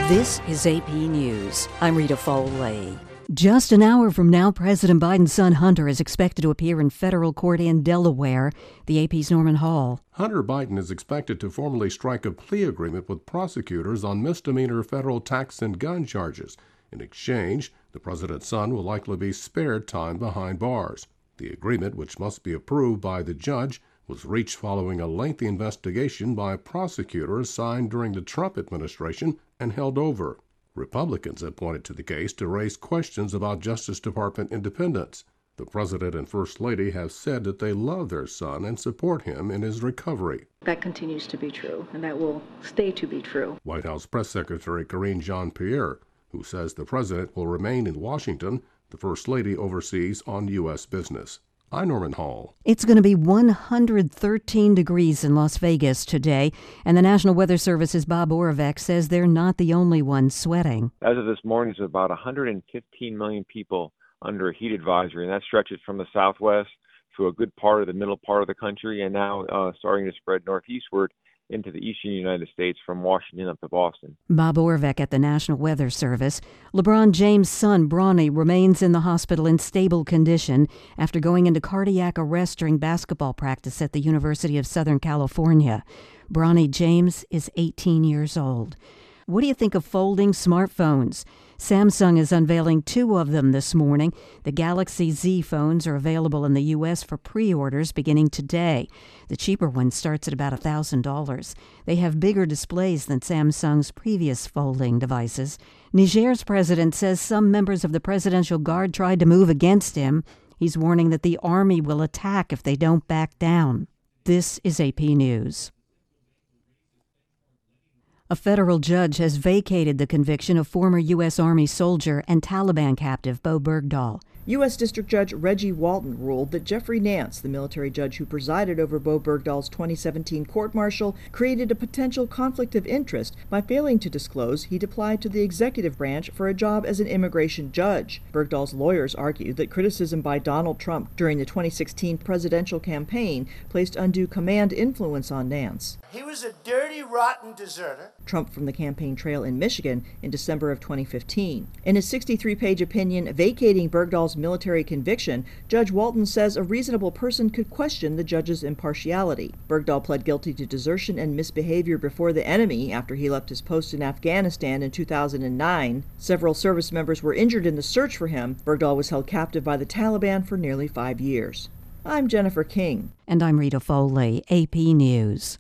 This is AP News. I'm Rita Foley. Just an hour from now, President Biden's son Hunter is expected to appear in federal court in Delaware. The AP's Norman Hall. Hunter Biden is expected to formally strike a plea agreement with prosecutors on misdemeanor federal tax and gun charges. In exchange, the president's son will likely be spared time behind bars. The agreement, which must be approved by the judge, was reached following a lengthy investigation by prosecutors signed during the Trump administration and held over. Republicans have pointed to the case to raise questions about Justice Department independence. The president and First Lady have said that they love their son and support him in his recovery. That continues to be true, and that will stay to be true. White House Press Secretary Karine Jean-Pierre, who says the president will remain in Washington, the First Lady oversees on U.S. business. I'm Norman Hall. It's going to be 113 degrees in Las Vegas today, and the National Weather Service's Bob Oravec says they're not the only ones sweating. As of this morning, there's about 115 million people under a heat advisory, and that stretches from the southwest to a good part of the middle part of the country, and now starting to spread northeastward into the eastern United States from Washington up to Boston. Bob Oravec at the National Weather Service. LeBron James' son, Bronny, remains in the hospital in stable condition after going into cardiac arrest during basketball practice at the University of Southern California. Bronny James is 18 years old. What do you think of folding smartphones? Samsung is unveiling 2 of them this morning. The Galaxy Z phones are available in the U.S. for pre-orders beginning today. The cheaper one starts at about $1,000. They have bigger displays than Samsung's previous folding devices. Niger's president says some members of the Presidential Guard tried to move against him. He's warning that the army will attack if they don't back down. This is AP News. A federal judge has vacated the conviction of former U.S. Army soldier and Taliban captive Bowe Bergdahl. U.S. District Judge Reggie Walton ruled that Jeffrey Nance, the military judge who presided over Bowe Bergdahl's 2017 court-martial, created a potential conflict of interest by failing to disclose he'd applied to the executive branch for a job as an immigration judge. Bergdahl's lawyers argued that criticism by Donald Trump during the 2016 presidential campaign placed undue command influence on Nance. He was a dirty, rotten deserter. Trump from the campaign trail in Michigan in December of 2015. In his 63-page opinion vacating Bergdahl's military conviction, Judge Walton says a reasonable person could question the judge's impartiality. Bergdahl pled guilty to desertion and misbehavior before the enemy after he left his post in Afghanistan in 2009. Several service members were injured in the search for him. Bergdahl was held captive by the Taliban for nearly 5 years. I'm Jennifer King. And I'm Rita Foley, AP News.